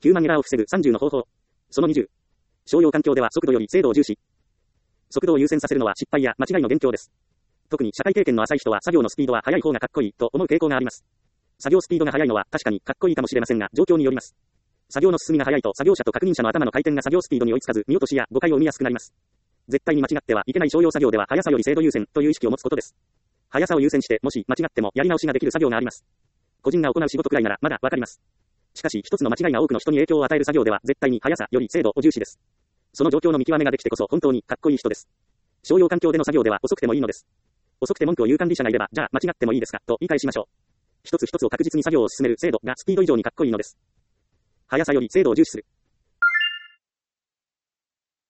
ヒューマンエラーを防ぐ30の方法。その20。商用環境では速度より精度を重視。速度を優先させるのは失敗や間違いの元凶です。特に社会経験の浅い人は作業のスピードは速い方がかっこいいと思う傾向があります。作業スピードが速いのは確かにかっこいいかもしれませんが、状況によります。作業の進みが速いと作業者と確認者の頭の回転が作業スピードに追いつかず、見落としや誤解を生みやすくなります。絶対に間違ってはいけない商用作業では速さより精度優先という意識を持つことです。速さを優先して、もし間違ってもやり直しができる作業があります。個人が行う仕事くらいならまだわかります。しかし一つの間違いが多くの人に影響を与える作業では絶対に速さより精度を重視です。その状況の見極めができてこそ本当にかっこいい人です。商用環境での作業では遅くてもいいのです。遅くて文句を言う管理者がいれば、じゃあ間違ってもいいですかと言い返しましょう。一つ一つを確実に作業を進める精度がスピード以上にかっこいいのです。速さより精度を重視する。